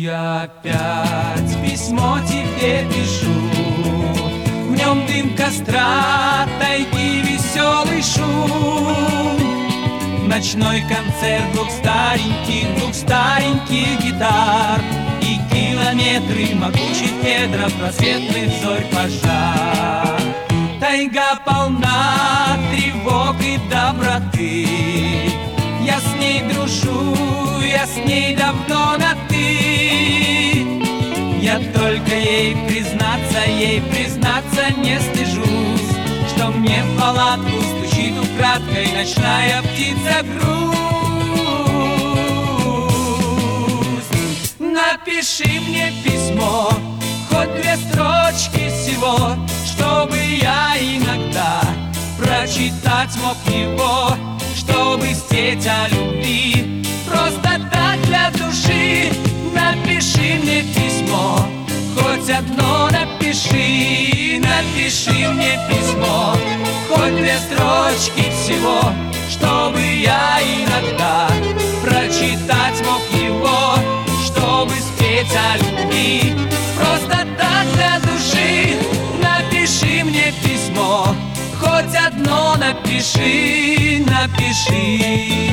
Я опять письмо тебе пишу, в нем дым костра, тайги, веселый шум. Ночной концерт двух стареньких гитар и километры могучих кедров, просветных зорь пожар. Тайга полна тревог и доброты, я с ней дружу, я с ней давно на «ты». Я только ей признаться не стыжусь, что мне в палатку стучит украдкой ночная птица грусть. Напиши мне письмо, хоть 2 строчки всего, чтобы я иногда прочитать мог его, чтобы спеть о любви просто так для души. Напиши мне письмо, хоть одно напиши. Напиши мне письмо, хоть 2 строчки всего, чтобы я иногда прочитать мог его, чтобы спеть о любви просто так для души. Напиши мне письмо, хоть одно напиши, напиши.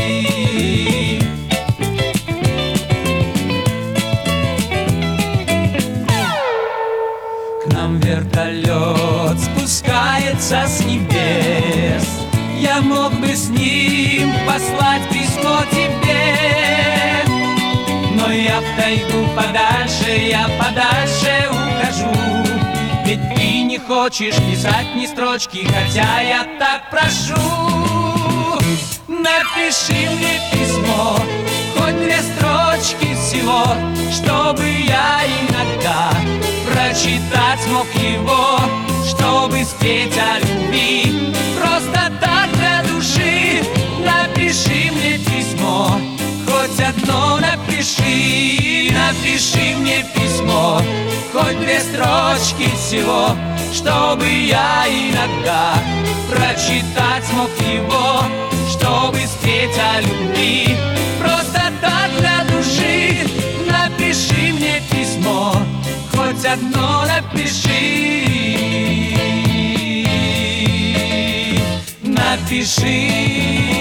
К нам вертолет спускается с небес, я мог бы с ним послать письмо тебе, но я в тайгу подальше ухожу. Ведь ты не хочешь писать ни строчки, хотя я так прошу. Напиши мне письмо, хоть 2 строчки всего, чтобы я иногда прочитать мог его, чтобы спеть о любви просто так для души. Напиши мне письмо, хоть одно напиши. Напиши мне письмо, хоть 2 строчки всего, чтобы я иногда прочитать мог его, чтобы спеть о любви просто так для души. Напиши мне письмо, хоть одно напиши. Напиши.